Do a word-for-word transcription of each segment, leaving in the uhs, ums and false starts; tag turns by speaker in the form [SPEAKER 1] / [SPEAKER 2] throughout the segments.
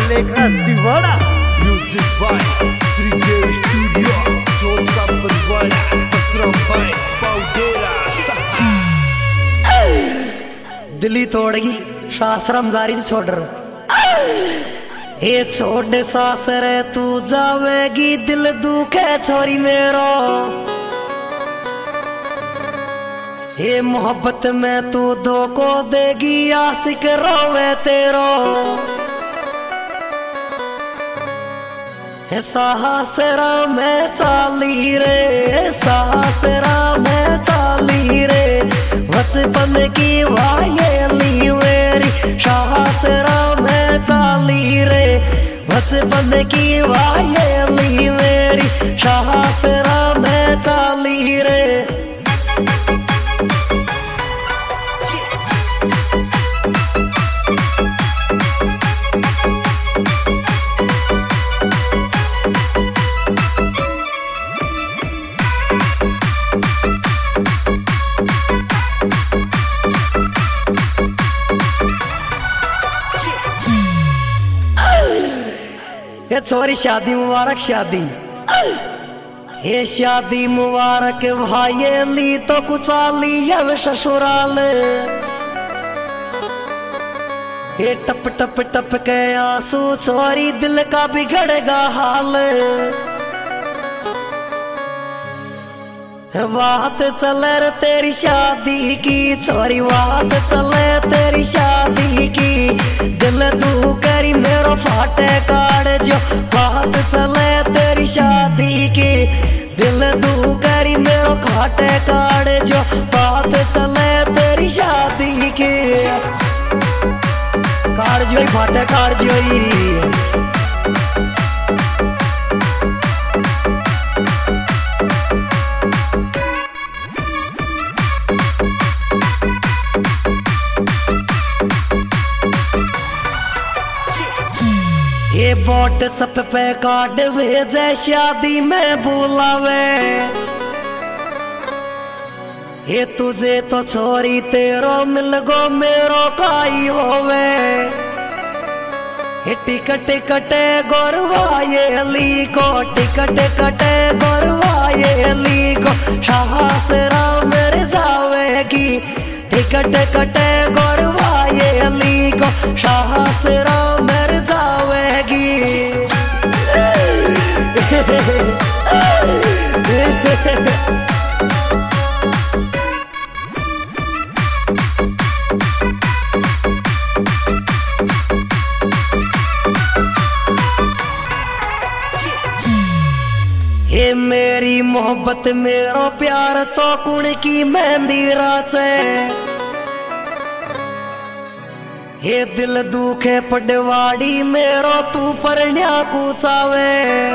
[SPEAKER 1] लेकर दिवाड़ा
[SPEAKER 2] music by Shridev studio Chauth ka Barwara Basram भाई पाउडेरा
[SPEAKER 1] दिल्ली तोड़गी शास्त्रम जारी से छोड़ रहा ये छोड़ सासर तू जावेगी दिल दुखे छोरी मेरो ये मोहब्बत में तू धोखो देगी आशिक रोवे तेरो साहसरा में चाली रे साहसरा में चाली रे बचपन की वायली मेरी साहसरा में चाली रे बचपन की वायली मेरी साहसरा में चाली रे ये छोरी शादी मुबारक शादी ये शादी मुबारक भाई ली तो कुचाली अब ससुराल ये टप टप टप के आंसू छोरी दिल का बिगड़ेगा हाल बात चले रे तेरी शादी की छोरी बात चले तेरी शादी की दिल तू करी मेरो फाटे काट जो बात चले तेरी शादी की दिल तू करी मेरो फाटे काट जो बात चले तेरी शादी की काट जो फाटे काट जो ये बोट सब पे कार्ड भेजे शादी में बुलावे ये तुझे तो छोरी तेरो मिल गो मेरो काई होवे ये टिकट कटे गोरवाये ली को टिकट कटे गोरवाये ली को शाहसरा मेरे जावेगी टिकट कटे गोरवाये ली को शाहसरा मेरे जावेगी ये मेरी मोहब्बत मेरो प्यार चौकुण की मेहंदी राचे ये दिल दुखे पडवाड़ी मेरो तू परण्या कुचावे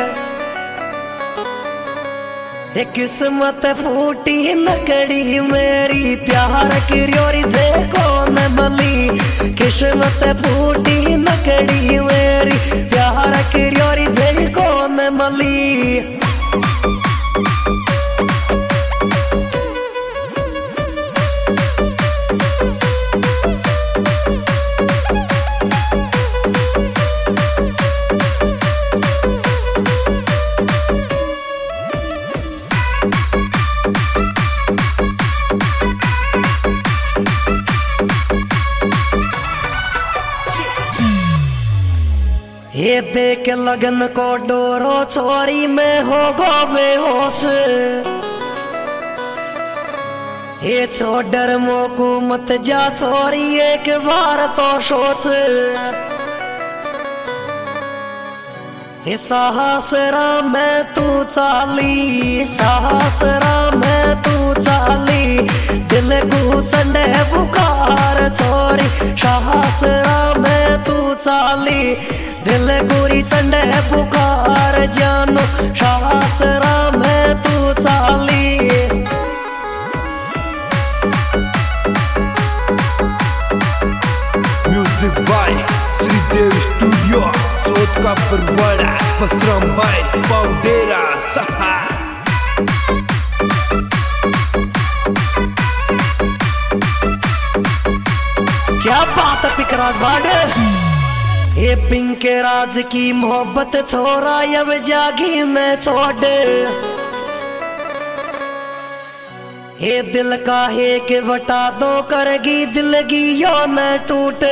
[SPEAKER 1] ये किस्मत फूटी नकड़ी मेरी प्यार की रोरी जे कौन मली किस्मत फूटी नकड़ी मेरी प्यार की रोरी जे कौन मली ये देख लगन को डोरो छोरी में हो गो बेहोश ये छोड़ मोकू मत जा छोरी एक बार तो सोच ये साहसरा में तू चाली साहसरा में तू चाली दिल को चंडे बुखार छोरी साहसरा में तू चाली दिल गुरी चंडे बुखार जानो शाहसरा में तू चाली
[SPEAKER 2] music by Shridev studio Chauth ka Barwara Basram भाई पाउडेरा सहा
[SPEAKER 1] क्या बात है पिकराज भाड़ हे पिंक राज की मोहब्बत छोरा अब जागी न छोड़, हे दिल का है के बता दो करगी दिल की यो न टूटे।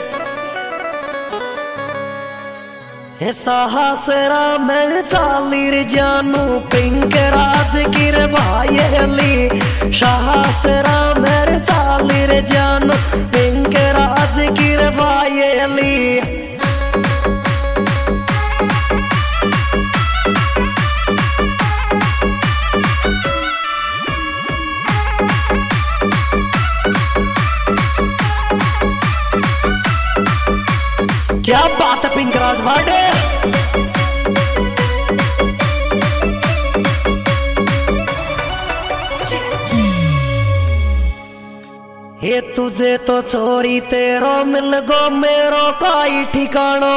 [SPEAKER 1] हे साहसरा में चालीर जानू पिंक राज की भाईली, साहसरा में चालीर जानू पिंक राज की भाईली। क्या बात है पिंक राज बाडे। हे तुझे तो छोरी तेरो मिल गो मेरो काई ठिकानो,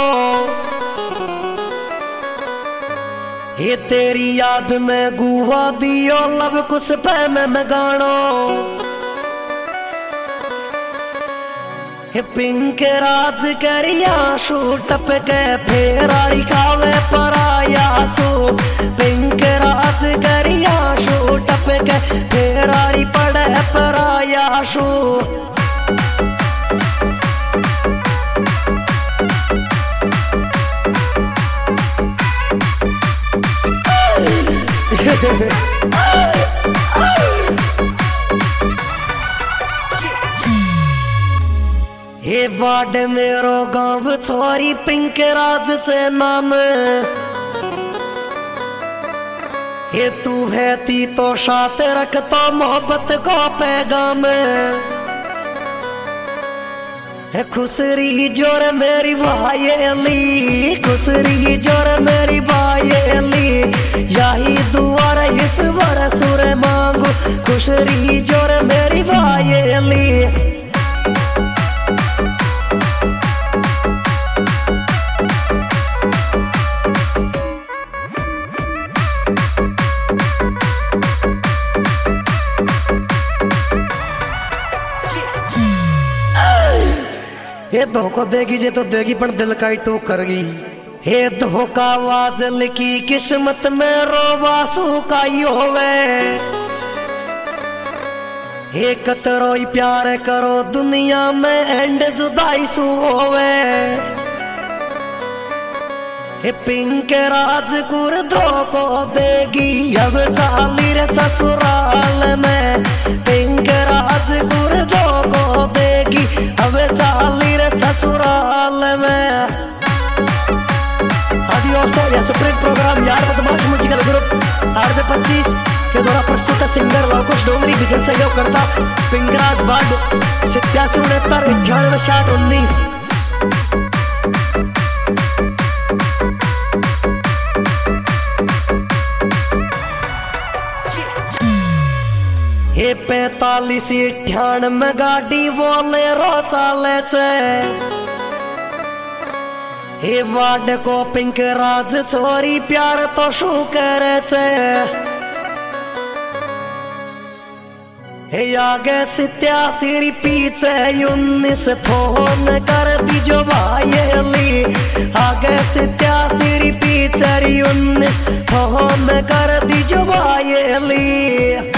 [SPEAKER 1] हे तेरी याद में गुवा दियो लब कुछ पे में गानो। हे पिंक राज करिया शू टप के फेरारी खावे पराया सू, पिंक राज करिया शू टप के फेरारी पड़े पराया शू। हे वाड मेरो गांव छोरी पिंक राज से नाम, हे तू है ती तो साथ रख तो मोहब्बत को पैगाम। है खुसरी जोर मेरी भाईली, खुसरी जोर मेरी भाईली, यही दुआर इस वर सुर मांगू, खुसरी जोर मेरी भाईली। हे धोखो देगी जे तो देगी पर दिल का ही टूक करगी। हे धोखा वाजल की किस्मत में रोवासू का ही होवे, हे कतरो प्यार करो दुनिया में एंड जुदाई सू होवे। हे पिंक राज कुर धोखो देगी अब चाली रे ससुराल में, पिंक राज कुर धोखो देगी अब चाली रे ससुराल में। आदि दोस्तों यह स्प्रिंट प्रोग्राम यार बदमाश म्यूजिकल ग्रुप आरजे पच्चीस के द्वारा प्रस्तुत सिंगर लवकुश डोंगरी विशेष सहयोग करता पिंक राज बाड सत्यासी उनहत्तर अठानवे साठ उन्नीस। हे पैतालीस अठानवे गाड़ी बोले रो चाले चे, हे वाड को पिंक राज छोरी प्यार तो शू करे चे। हे आगे सत्यासी पीछे उन्नीस फोन कर दीजो भाईली, आगे सत्यासी पीछे उन्नीस फोन कर दीजो भाईली।